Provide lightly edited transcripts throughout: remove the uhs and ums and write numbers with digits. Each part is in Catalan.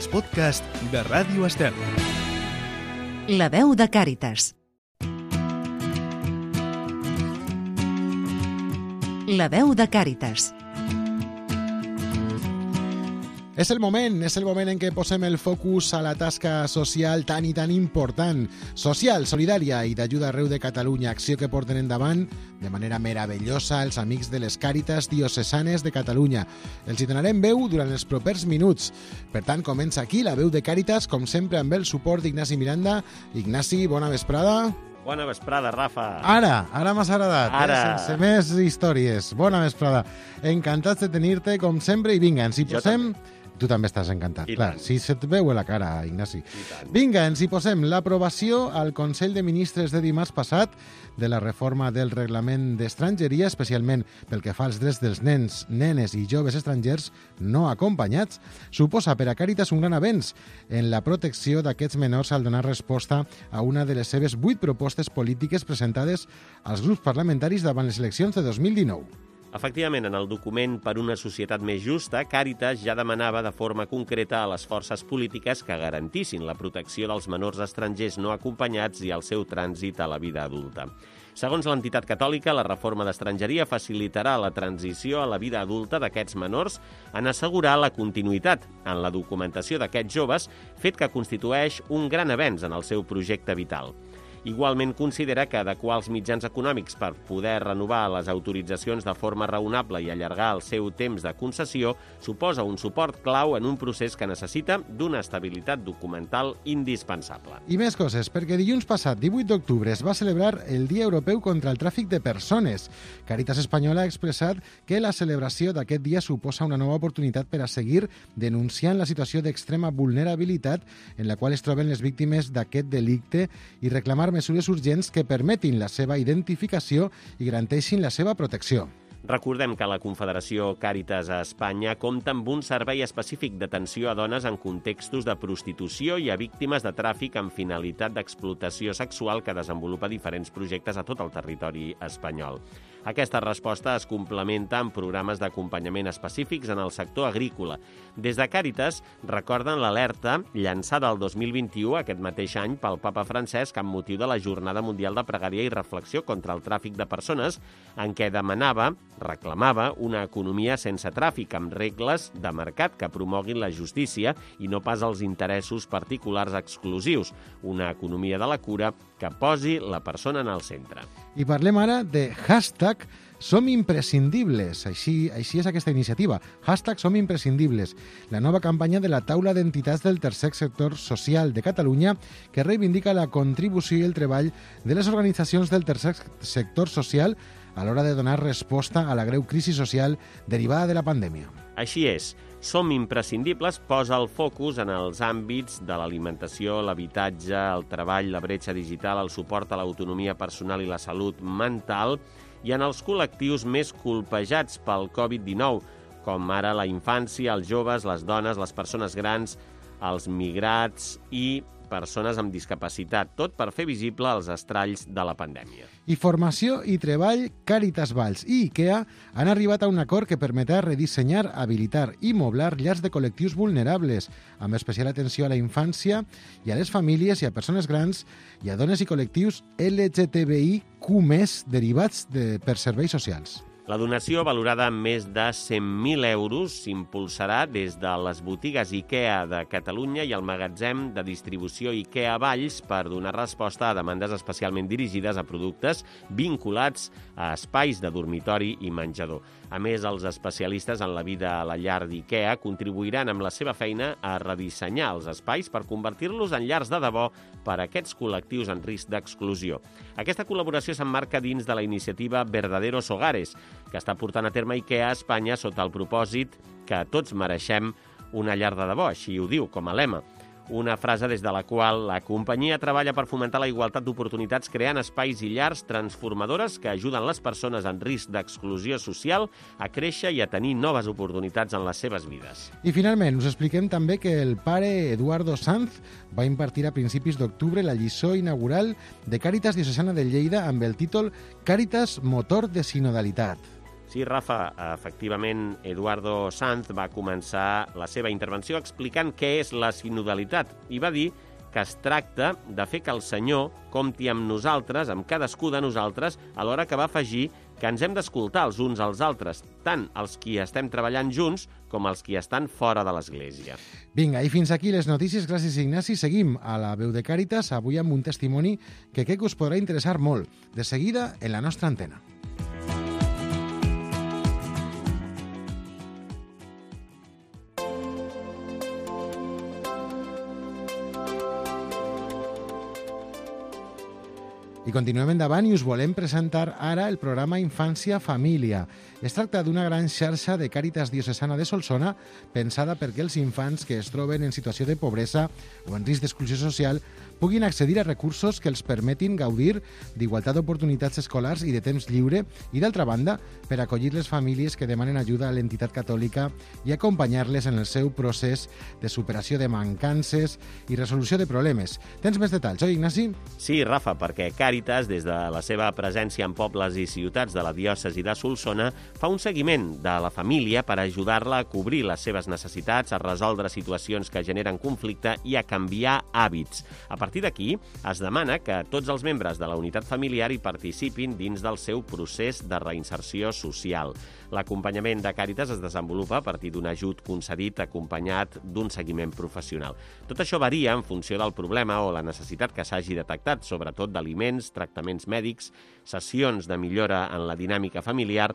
els podcasts de Ràdio Estel. La veu de Càritas. La veu de Càritas. És el moment en què posem el focus a la tasca social tan i tan important, social, solidària i d'ajuda arreu de Catalunya, acció que porten endavant de manera meravellosa els amics de les Càritas diocesanes de Catalunya. Els hi donarem veu durant els propers minuts. Per tant, comença aquí la veu de Càritas, com sempre amb el suport d'Ignasi Miranda. Ignasi, bona vesprada. Bona vesprada, Rafa. Ara m'has agradat, sense més històries. Bona vesprada. Encantats de tenir-te, com sempre, i vinga, ens hi posem... Tu també estàs encantat. Clar, si se't veu a la cara, Ignasi. Vinga, ens hi posem l'aprovació al Consell de Ministres de dimarts passat de la reforma del reglament d'estrangeria, especialment pel que fa als drets dels nens, nenes i joves estrangers no acompanyats, suposa per a Càritas un gran avenç en la protecció d'aquests menors al donar resposta a una de les seves 8 propostes polítiques presentades als grups parlamentaris davant les eleccions de 2019. Efectivament, en el document Per una societat més justa, Càritas ja demanava de forma concreta a les forces polítiques que garantissin la protecció dels menors estrangers no acompanyats i el seu trànsit a la vida adulta. Segons l'entitat catòlica, la reforma d'estrangeria facilitarà la transició a la vida adulta d'aquests menors en assegurar la continuïtat en la documentació d'aquests joves, fet que constitueix un gran avenç en el seu projecte vital. Igualment considera que adequar els mitjans econòmics per poder renovar les autoritzacions de forma raonable i allargar el seu temps de concessió suposa un suport clau en un procés que necessita d'una estabilitat documental indispensable. I més coses, perquè dilluns passat, 18 d'octubre, es va celebrar el Dia Europeu contra el Tràfic de Persones. Càritas Espanyola ha expressat que la celebració d'aquest dia suposa una nova oportunitat per a seguir denunciant la situació d'extrema vulnerabilitat en la qual es troben les víctimes d'aquest delicte i reclamar mesures urgents que permetin la seva identificació i garanteixin la seva protecció. Recordem que la Confederació Càritas a Espanya compta amb un servei específic d'atenció a dones en contextos de prostitució i a víctimes de tràfic amb finalitat d'explotació sexual que desenvolupa diferents projectes a tot el territori espanyol. Aquesta resposta es complementa amb programes d'acompanyament específics en el sector agrícola. Des de Càritas recorden l'alerta llançada el 2021, aquest mateix any, pel papa Francesc amb motiu de la Jornada Mundial de Pregària i Reflexió contra el Tràfic de Persones, en què reclamava una economia sense tràfic, amb regles de mercat que promoguin la justícia i no pas els interessos particulars exclusius, una economia de la cura que posi la persona en el centre. I parlem ara de hashtag Som imprescindibles. Així és aquesta iniciativa. Hashtag Som imprescindibles. La nova campanya de la taula d'entitats del tercer sector social de Catalunya que reivindica la contribució i el treball de les organitzacions del tercer sector social a l'hora de donar resposta a la greu crisi social derivada de la pandèmia. Així és. Som imprescindibles posa el focus en els àmbits de l'alimentació, l'habitatge, el treball, la bretxa digital, el suport a l'autonomia personal i la salut mental i en els col·lectius més colpejats pel Covid-19, com ara la infància, els joves, les dones, les persones grans, els migrats i persones amb discapacitat, tot per fer visible els estralls de la pandèmia. I formació i treball, Càritas Valls i IKEA han arribat a un acord que permetrà redissenyar, habilitar i moblar llars de col·lectius vulnerables, amb especial atenció a la infància i a les famílies i a persones grans i a dones i col·lectius LGTBIQ+, derivats per serveis socials. La donació, valorada en més de 100.000 euros, s'impulsarà des de les botigues IKEA de Catalunya i el magatzem de distribució IKEA Valls per donar resposta a demandes especialment dirigides a productes vinculats a espais de dormitori i menjador. A més, els especialistes en la vida a la llar d'IKEA contribuiran amb la seva feina a redissenyar els espais per convertir-los en llars de debò per a aquests col·lectius en risc d'exclusió. Aquesta col·laboració s'emmarca dins de la iniciativa Verdaderos Hogares, que està portant a terme IKEA a Espanya sota el propòsit que tots mereixem una llar de debò, així ho diu com a lema. Una frase des de la qual la companyia treballa per fomentar la igualtat d'oportunitats creant espais i llars transformadores que ajuden les persones en risc d'exclusió social a créixer i a tenir noves oportunitats en les seves vides. I finalment us expliquem també que el pare Eduardo Sanz va impartir a principis d'octubre la lliçó inaugural de Càritas Diocesana de Lleida amb el títol Càritas Motor de Sinodalitat. Sí, Rafa, efectivament, Eduardo Sanz va començar la seva intervenció explicant què és la sinodalitat i va dir que es tracta de fer que el Senyor compti amb nosaltres, amb cadascú de nosaltres, alhora que va afegir que ens hem d'escoltar els uns als altres, tant els qui estem treballant junts com els qui estan fora de l'Església. Vinga, i fins aquí les notícies. Gràcies, Ignasi. Seguim a la Veu de Càritas, avui amb un testimoni que crec que us podrà interessar molt. De seguida, en la nostra antena. I continuem endavant i us volem presentar ara el programa Infància Família. Es tracta d'una gran xarxa de Càritas Diocesana de Solsona pensada perquè els infants que es troben en situació de pobresa o en risc d'exclusió social puguin accedir a recursos que els permetin gaudir d'igualtat d'oportunitats escolars i de temps lliure i, d'altra banda, per acollir les famílies que demanen ajuda a l'entitat catòlica i acompanyar-les en el seu procés de superació de mancances i resolució de problemes. Tens més detalls, oi, Ignasi? Sí, Rafa, perquè Càritas, des de la seva presència en pobles i ciutats de la diòcesi de Solsona, fa un seguiment de la família per ajudar-la a cobrir les seves necessitats, a resoldre situacions que generen conflicte i a canviar hàbits. A partir d'aquí, es demana que tots els membres de la unitat familiar hi participin dins del seu procés de reinserció social. L'acompanyament de Càritas es desenvolupa a partir d'un ajut concedit acompanyat d'un seguiment professional. Tot això varia en funció del problema o la necessitat que s'hagi detectat, sobretot d'aliments, tractaments mèdics, sessions de millora en la dinàmica familiar,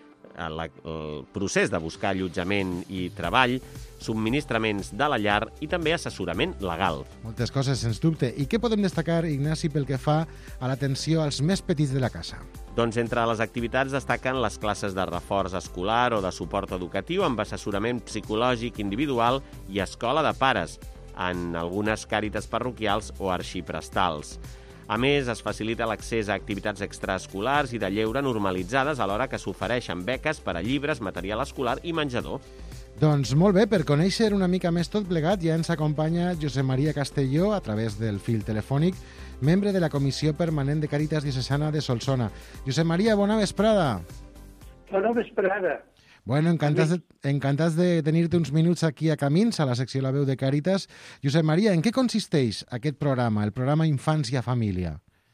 el procés de buscar allotjament i treball, subministraments de la llar i també assessorament legal. Moltes coses, sens dubte. I què podem destacar, Ignasi, pel que fa a l'atenció als més petits de la casa? Doncs entre les activitats destaquen les classes de reforç escolar o de suport educatiu amb assessorament psicològic individual i escola de pares, en algunes càritas parroquials o arxiprestals. A més, es facilita l'accés a activitats extraescolars i de lleure normalitzades, alhora que s'ofereixen beques per a llibres, material escolar i menjador. Doncs molt bé, per conèixer una mica més tot plegat ja ens acompanya Josep Maria Castelló a través del fil telefònic, membre de la Comissió Permanent de Càritas Diocesana de Solsona. Josep Maria, bona vesprada. Bona vesprada. Bueno, encantats de tenir-te uns minuts aquí a Camins, a la secció La Veu de Càritas. Josep Maria, en què consisteix aquest programa, el programa Infància Família?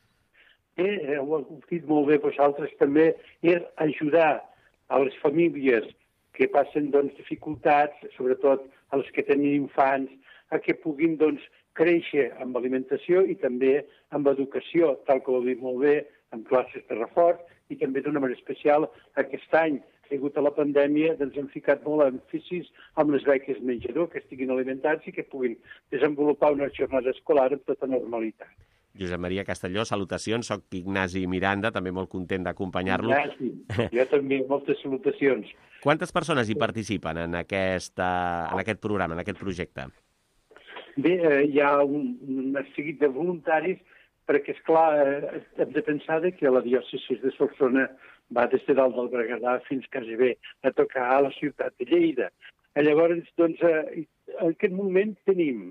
Ho heu dit molt bé vosaltres també, és ajudar a les famílies que passen dificultats, sobretot els que tenen infants, a que puguin créixer amb alimentació i també amb educació, tal com ho heu dit molt bé, amb classes de reforç i també d'una manera especial aquest any, degut a la pandèmia, hem ficat molt èmfasis amb les beques menjador, que estiguin alimentats i que puguin desenvolupar una jornada escolar amb tota normalitat. Josep Maria Castelló, salutacions. Soc Ignasi Miranda, també molt content d'acompanyar-lo. Ignasi, jo també, moltes salutacions. Quantes persones hi participen en aquest programa, en aquest projecte? Bé, hi ha un seguit de voluntaris, perquè, esclar, hem de pensar que la diòcesi de Solsona va des de dalt del Berguedà fins quasi bé a tocar a la ciutat de Lleida. Llavors, en aquest moment tenim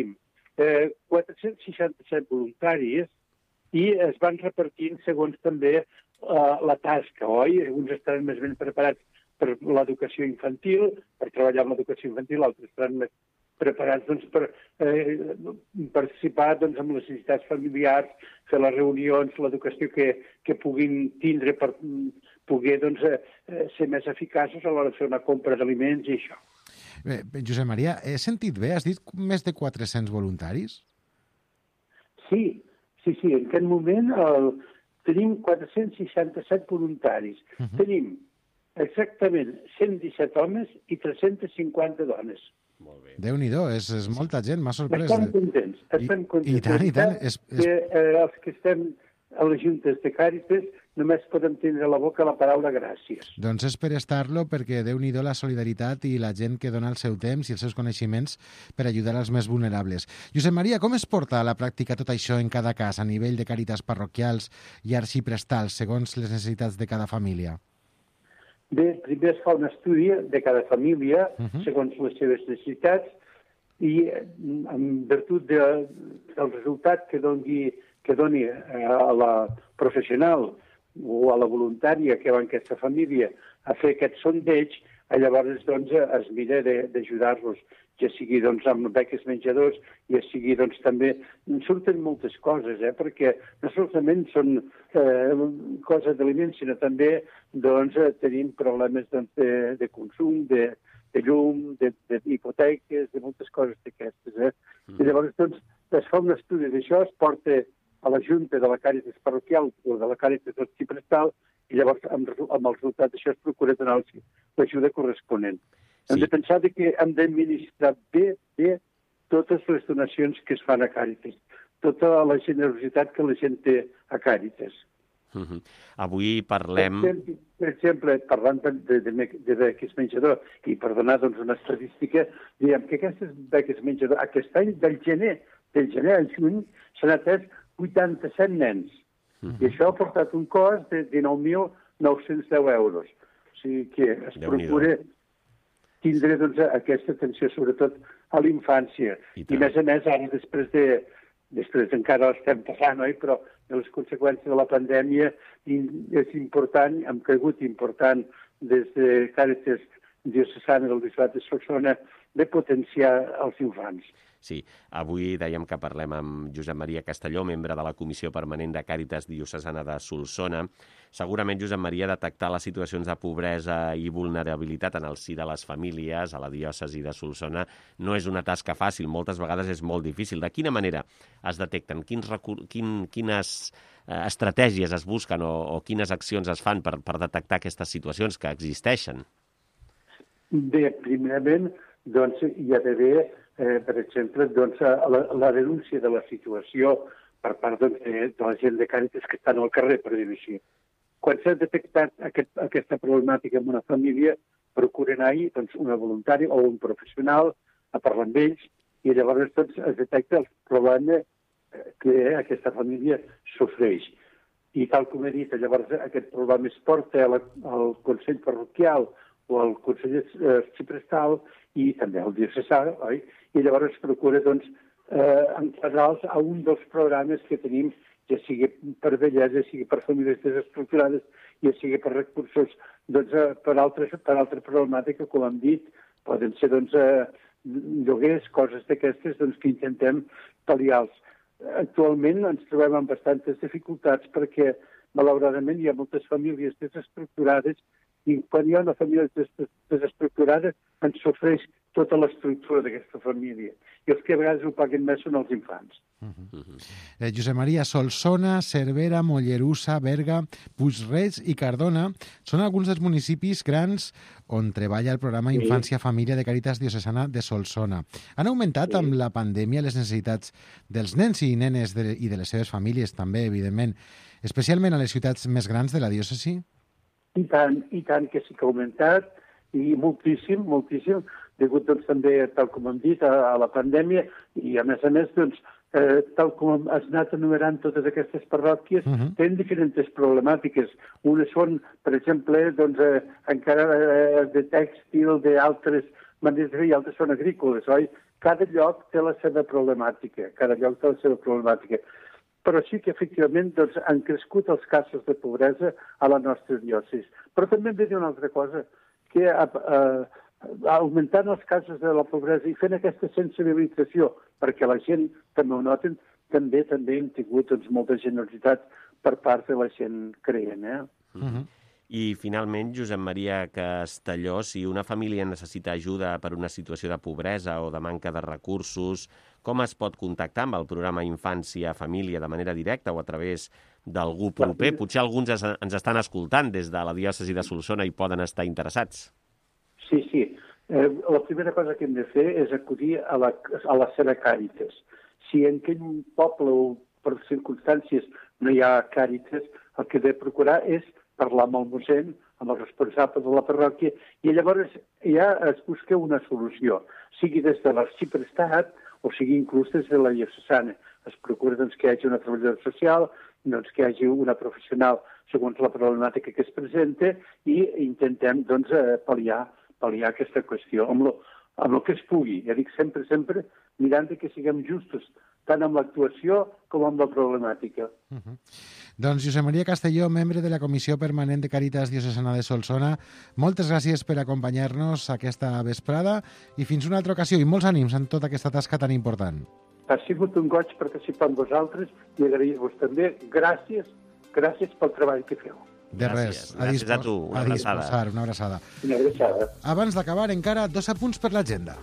467 voluntaris i es van repartint segons també la tasca, oi? Uns estaran més ben preparats per l'educació infantil, per treballar amb l'educació infantil, altres estaran més preparats per participar en les necessitats familiars, fer les reunions, l'educació que puguin tindre per poder ser més eficaços a l'hora de fer una compra d'aliments i això. Bé, Josep Maria, he sentit bé? Has dit més de 400 voluntaris? Sí. En aquest moment tenim 467 voluntaris. Tenim exactament 117 homes i 350 dones. Molt bé. Déu-n'hi-do, és molta gent, m'ha sorprès. Estem contents. I tant. Els que estem a les juntes de Càritas només podem tindre a la boca la paraula gràcies. Doncs és per estar-lo, perquè Déu-n'hi-do la solidaritat i la gent que dona el seu temps i els seus coneixements per ajudar als més vulnerables. Josep Maria, com es porta a la pràctica tot això en cada cas, a nivell de càritas parroquials i arxiprestals, segons les necessitats de cada família? Bé, primer es fa un estudi de cada família, segons les seves necessitats, i en virtut del resultat que doni a la professional o a la voluntària que va en aquesta família a fer aquest sondeig, llavors doncs, es mira d'ajudar-los, ja sigui doncs, amb beques menjadors, ja sigui doncs, també... Surten moltes coses, perquè no solament són coses d'aliments, sinó també doncs, tenim problemes doncs, de consum, de llum, d'hipoteques, de moltes coses d'aquestes. I llavors doncs, es fa un estudi d'això, es porta a la Junta de la Càritas Parroquial o de la Càritas Arxiprestal, i llavors amb el resultat d'això es procura donar l'ajuda corresponent. Hem de pensar que hem d'administrar bé totes les donacions que es fan a Càritas, tota la generositat que la gent té a Càritas. Avui parlem... Per exemple, parlant de beques menjador, i per donar doncs, una estadística, diguem que aquestes beques menjador, aquest any, del gener al juny, s'han atès 87 nens. I això ha portat un cost de 19.910 euros. O sigui que es procura tindre doncs, aquesta atenció, sobretot a la infància. I a més, ara després encara l'estem passant, oi? Però les conseqüències de la pandèmia és important, hem cregut important des de Càritas Diocesana del Bisbat de Solsona de potenciar els infants. Sí, avui dèiem que parlem amb Josep Maria Castelló, membre de la Comissió Permanent de Càritas Diocesana de Solsona. Segurament, Josep Maria, detectar les situacions de pobresa i vulnerabilitat en el si de les famílies a la diòcesi de Solsona no és una tasca fàcil, moltes vegades és molt difícil. De quina manera es detecten? Quines estratègies es busquen o quines accions es fan per detectar aquestes situacions que existeixen? Bé, primerament, doncs, hi ha d'haver, per exemple, doncs, la denúncia de la situació per part doncs, de la gent de Càritas que estan al carrer, per dir-ho així. Quan s'ha detectat aquesta problemàtica en una família, procuren anar-hi doncs, una voluntària o un professional a parlar amb ells i llavors doncs, es detecta el problema que aquesta família sofreix. I tal com he dit, llavors aquest problema es porta al Consell Parroquial o al Consell Arxiprestal i també al diocesà, oi? I llavors es procura doncs, enquadrar-los a un dels programes que tenim, ja sigui per bellesa, ja sigui per famílies desestructurades, ja sigui per recursos doncs, per altra problemàtica, com hem dit, poden ser doncs, lloguers, coses d'aquestes doncs, que intentem pal·liar-los. Actualment ens trobem amb bastantes dificultats perquè, malauradament, hi ha moltes famílies desestructurades i quan hi ha una família desestructurada ens sofreix tota l'estructura d'aquesta família. I els que a vegades ho paguen més són els infants. Josep Maria, Solsona, Cervera, Mollerussa, Berga, Puig-reig i Cardona són alguns dels municipis grans on treballa el programa Infància-Família de Càritas Diocesana de Solsona. Han augmentat amb la pandèmia les necessitats dels nens i nenes i de les seves famílies també, evidentment, especialment a les ciutats més grans de la diòcesi? I tant que sí que ha augmentat, i moltíssim, degut doncs, també, tal com hem dit, a la pandèmia, i a més, doncs, tal com has anat enumerant totes aquestes parròquies, tenen diferents problemàtiques. Unes són, per exemple, doncs, encara de tèxtil, d'altres maneres de fer, i altres són agrícoles, oi? Cada lloc té la seva problemàtica, però sí que efectivament doncs, han crescut els casos de pobresa a la nostra diòcesi. Però també hem de dir una altra cosa, que augmentant els casos de la pobresa i fent aquesta sensibilització, perquè la gent també ho noten, també hem tingut doncs, molta generositat per part de la gent creient. I, finalment, Josep Maria Castelló, si una família necessita ajuda per una situació de pobresa o de manca de recursos, com es pot contactar amb el programa Infància-Família de manera directa o a través d'algú proper? Potser alguns ens estan escoltant des de la diòcesi de Solsona i poden estar interessats. Sí. La primera cosa que hem de fer és acudir a la seva Càritas. Si en aquell poble o per circumstàncies no hi ha Càritas, el que he de procurar és parlar amb el mossèn, amb els responsables de la parròquia, i llavors ja es busca una solució, sigui des de l'arxiprestat o sigui inclús des de la diocesana. Es procura doncs, que hi hagi una treballadora social, doncs, que hi hagi una professional segons la problemàtica que es presenta i intentem doncs, pal·liar aquesta qüestió amb el que es pugui. Ja dic sempre mirant que siguem justos tant amb l'actuació com amb la problemàtica. Doncs Josep Maria Castelló, membre de la Comissió Permanent de Càritas Diocesana de Solsona, moltes gràcies per acompanyar-nos aquesta vesprada i fins una altra ocasió, i molts ànims en tota aquesta tasca tan important. Ha sigut un goig participar amb vosaltres i agrair-vos també. Gràcies pel treball que feu. De res. Gràcies a tu. Una abraçada. Una abraçada. Una abraçada. Abans d'acabar, encara 2 apunts per l'agenda.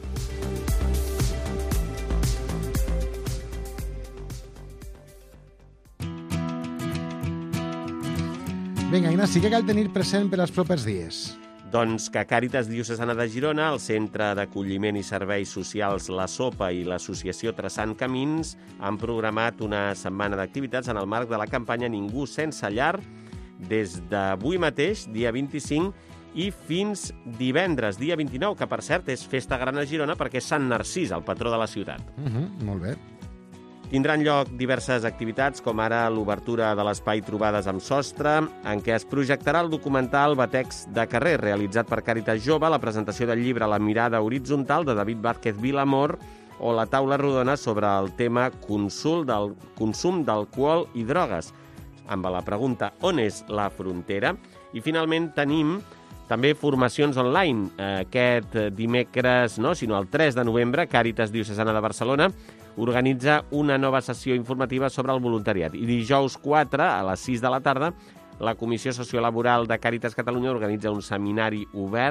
Vinga, Ignasi, què cal tenir present per als propers dies? Doncs que Càritas Diocesana de Girona, el Centre d'Acolliment i Serveis Socials La Sopa i l'Associació Traçant Camins han programat una setmana d'activitats en el marc de la campanya Ningú sense llar des d'avui mateix, dia 25, i fins divendres, dia 29, que per cert és festa gran a Girona perquè és Sant Narcís, el patró de la ciutat. Molt bé. Tindran lloc diverses activitats, com ara l'obertura de l'espai Trobades amb Sostre, en què es projectarà el documental Batecs de carrer, realitzat per Càritas Jove, la presentació del llibre La mirada horitzontal, de David Vázquez Vilamor, o la taula rodona sobre el tema consum d'alcohol i drogues, amb la pregunta on és la frontera. I finalment tenim també formacions online. Aquest dimecres, sinó el 3 de novembre, Càritas Diocesana de Barcelona organitza una nova sessió informativa sobre el voluntariat. I dijous 4, a les 6 de la tarda, la Comissió Sociolaboral de Càritas Catalunya organitza un seminari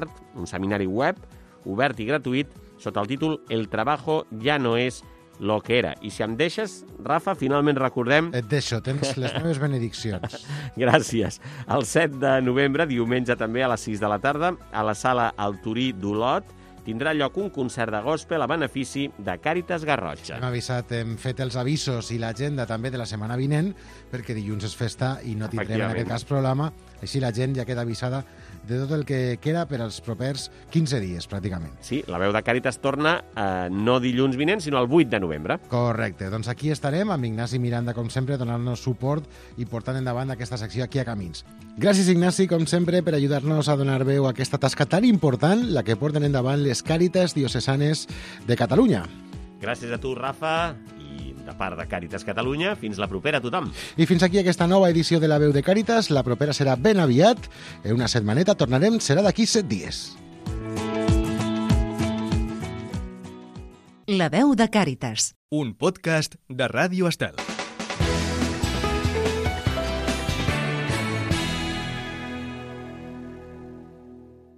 web, obert i gratuït, sota el títol El trabajo ya no es lo que era. I si em deixes, Rafa, finalment recordem... Et deixo, tens les meves benediccions. Gràcies. El 7 de novembre, diumenge també, a les 6 de la tarda, a la sala Alturí d'Olot, tindrà lloc un concert de gospel a benefici de Càritas Garrotxa. Hem avisat, hem fet els avisos i l'agenda també de la setmana vinent, perquè dilluns és festa i no tindrem en aquest cas programa, així la gent ja queda avisada de tot el que queda per als propers 15 dies, pràcticament. Sí, la veu de Càritas torna no dilluns vinent, sinó el 8 de novembre. Correcte, doncs aquí estarem amb Ignasi Miranda, com sempre, donant-nos suport i portant endavant aquesta secció aquí a Camins. Gràcies, Ignasi, com sempre, per ajudar-nos a donar veu a aquesta tasca tan important, la que porten endavant les Càritas Diocesanes de Catalunya. Gràcies a tu, Rafa, i de part de Càritas Catalunya, fins la propera a tothom. I fins aquí aquesta nova edició de La Veu de Càritas. La propera serà ben aviat. En una setmaneta tornarem, serà d'aquí 7 dies. La Veu de Càritas. Un podcast de Ràdio Estel.